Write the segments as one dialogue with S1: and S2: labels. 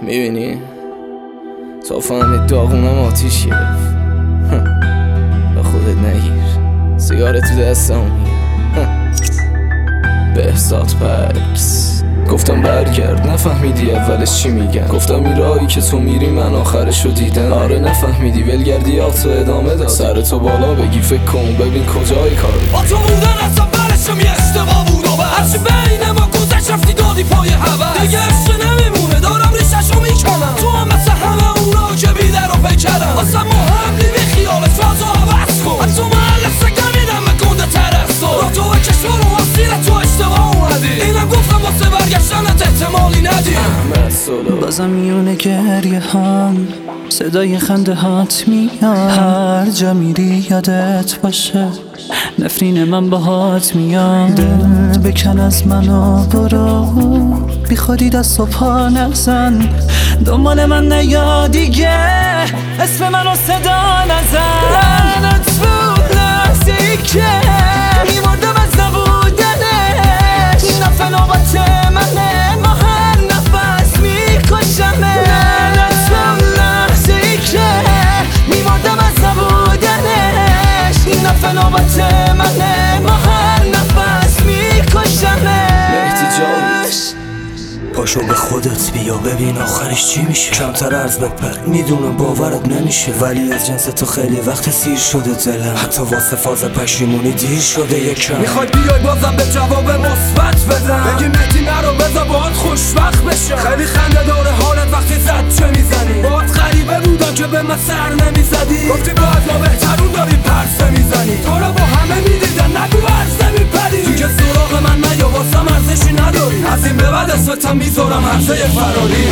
S1: میبینی؟ تا فهمید داغونم آتیش گرفت. به خودت نگیر، سیگار تو دستم میگم. بهزاد پرکس گفتم برگرد، نفهمیدی اولش چی میگن. گفتم این راهی که تو میری من آخرشو دیدم. آره نفهمیدی ولگردی تو ادامه داد. سر تو بالا بگی فکر کن ببین کجای کار.
S2: با تو بودن اصلا برشم یه اشتباه بود و هرچی بین ما گذشت رفتی دادی پای هوا. دیگه عشق نمیمونه دارم ریششو میکنم. تو هم مثل همه اونا که بیدر رو پیکرم. اصلا مهم نی بی خیالت فازو عوض کن. از تو محل سگم میدم به گنده ترستو. را تو به کشور و واسیر تو اشتباه اومدی. اینم گفتم واسه برگشتنت احتمالی ندی.
S3: بازم میونه گریه هم صدای خنده هات میاد. هر جا میری یادت باشه نفرین من باهات میاد. دل بکن از منو برو بی خودی دست و پا نزن. دنبال من نیا دیگه اسم منو صدا نزن. لعنت بود لحظه‌ای که میمردم از نبودنش. این دفعه نوبت منه ما هر نفس میکشمه. لعنت بود لحظه‌ای که میمردم از نبودنش. این دفعه نوبت منه ما هر نفس میکشمه.
S4: پاشو به خودت بیا ببین آخرش چی میشه. کمتر از بپر میدونم باورت نمیشه، ولی از جنس تو خیلی وقت سیر شده دلم. حتی واسه فاز پشیمونی دیر شده یکم.
S2: میخوای بیای بازم به جواب مثبت بدم. بگی مهدی نرو بذار باهات خوشبخت بشم. خیلی خنده داره حالت وقتی زد چه میزنی. باهات غریبه بودم که به من سر نمیزدی. گفتی باید ما بهترون داری پرسه میزنی. تو رو با همه میدیدن نگو ورز نمیپری. تو که سراغ من نیا واسم ارزشی نداری. از این به بعد اسمتم میذارم عرضه فراری.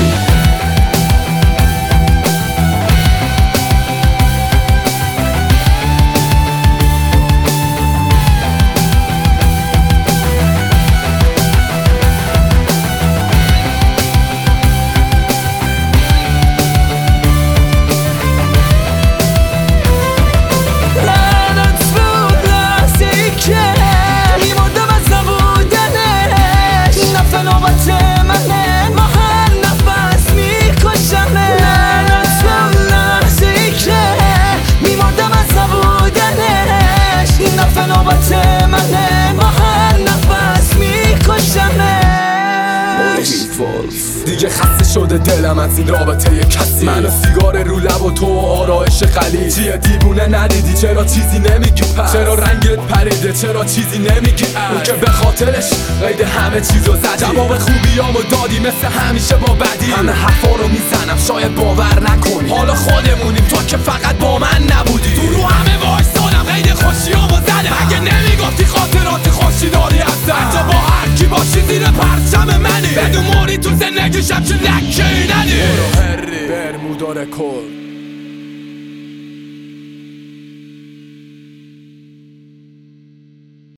S2: دیگه خسته شده دلم از این رابطه کسی. من و سیگار رو لب و تو و آرایش خلیل. چیه دیوونه ندیدی چرا چیزی نمیگی پس. چرا رنگت پریده چرا چیزی نمیگی اون که به خاطرش قید همه چیزو زدی. جواب خوبیامو دادی مثل همیشه با بدی. همه حرفا رو میزنم شاید باور نکنی. حالا خودمونیم تو که فقط با من نبودی. تو رو همه وایسادم قید خوشیامو زدم. اگه نمیگفتی خاطرات خوشی داری هستم. حتی با هر کی باشی زیر پرچم منی. بدون موری تو زندگیشم چه لکه‌ای ندی. برمودا رکورد.